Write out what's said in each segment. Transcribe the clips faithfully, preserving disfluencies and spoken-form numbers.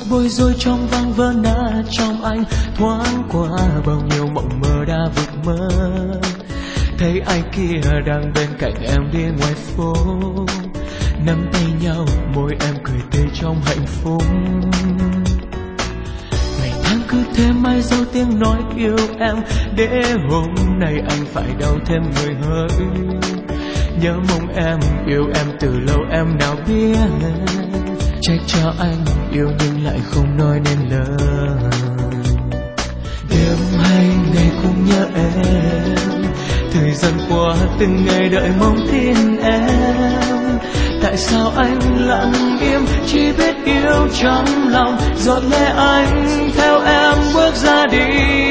bối rối trong vang vỡ nát trong anh thoáng qua bao nhiêu mộng mơ đã vụt mơ. Thấy ai kia đang bên cạnh em đi ngoài phố, nắm tay nhau môi em cười tươi trong hạnh phúc. Ngày tháng cứ thế mãi dấu tiếng nói yêu em, để hôm nay anh phải đau thêm người hỡi. Nhớ mong em yêu em từ lâu em nào biết, trách cho anh yêu nhưng lại không nói nên lời. Đêm hay ngày cũng nhớ em, thời gian qua từng ngày đợi mong tin em. Tại sao anh lặng im chỉ biết yêu trong lòng, giọt lệ anh theo em bước ra đi.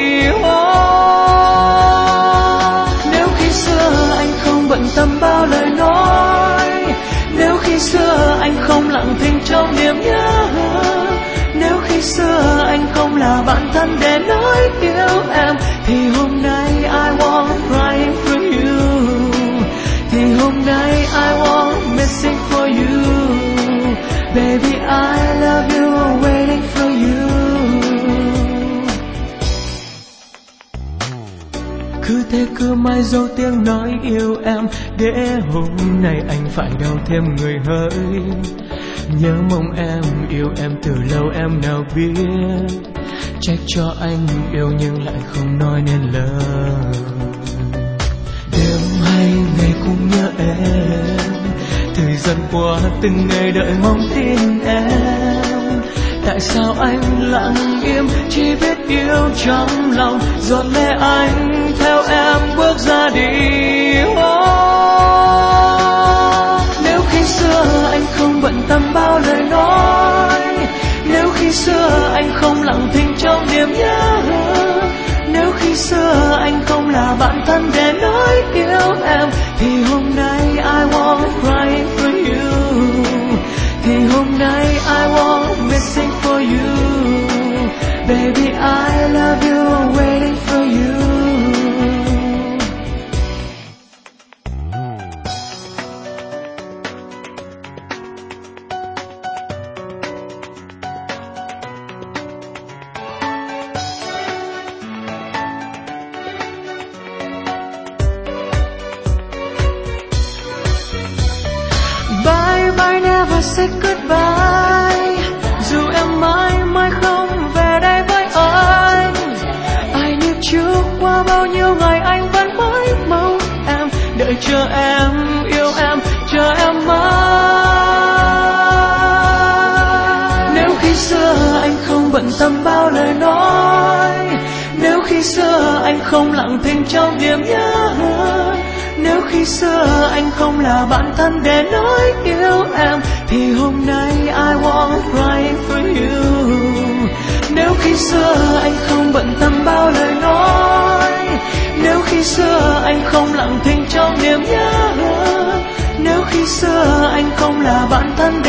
Oh, nếu khi xưa anh không bận tâm bao lời nói, nếu khi xưa anh không lặng thinh trong niềm nhớ, nếu khi xưa anh không là bạn thân để nói yêu em, thì hôm nay I won't crying for you, thì hôm nay I won't missing for you. Baby I love you, waiting for you. Cứ thế cứ mãi dấu tiếng nói yêu em, để hôm nay anh phải đau thêm người hỡi. Nhớ mong em yêu em từ lâu em nào biết, trách cho anh yêu nhưng lại không nói nên lời. Đêm hay ngày cũng nhớ em, thời gian qua từng ngày đợi mong tin em. Tại sao anh lặng im chỉ biết yêu trong lòng, giọt lệ anh theo em bước ra đi. Oh, nếu khi xưa anh không bận tâm bao lời nói, nếu khi xưa anh không lặng thinh trong niềm nhớ, nếu khi xưa anh không là bạn thân để nói yêu em, thì hôm nay I won't crying for you, thì hôm nay I won't missing for you. Baby I love you, waiting for you. Bye bye, never say goodbye, dù em mãi mãi không về đây với anh. Ai như trước qua bao nhiêu ngày anh vẫn mãi mong em, đợi chờ em, yêu em, chờ em mãi. Nếu khi xưa anh không bận tâm bao lời nói, nếu khi xưa anh không lặng thinh trong niềm nhớ, nếu khi xưa anh không là bạn thân để nói yêu em, thì hôm nay I won't crying for you. Nếu khi xưa anh không bận tâm bao lời nói, nếu khi xưa anh không lặng thinh trong niềm nhớ, nếu khi xưa anh không là bạn thân